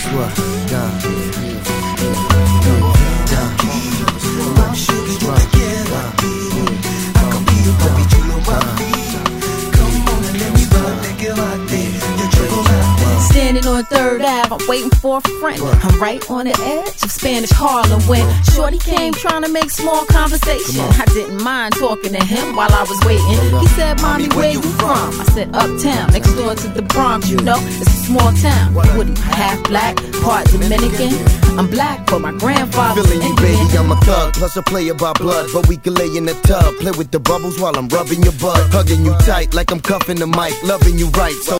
Standing on 3rd Ave, I'm waiting for a friend. I'm right on the edge of Spanish Harlem when Shorty came trying to make small conversation. I didn't mind talking to him while I was waiting. He said, "Mommy, where you from?" I said, "Uptown, next door to the Bronx. You know, it's a small town." What are you, half black, part Dominican? I'm black, but my grandfather's feeling you, baby, I'm a thug, plus a player by blood. But we can lay in the tub, play with the bubbles while I'm rubbing your butt. Hugging you tight like I'm cuffing the mic, loving you right. So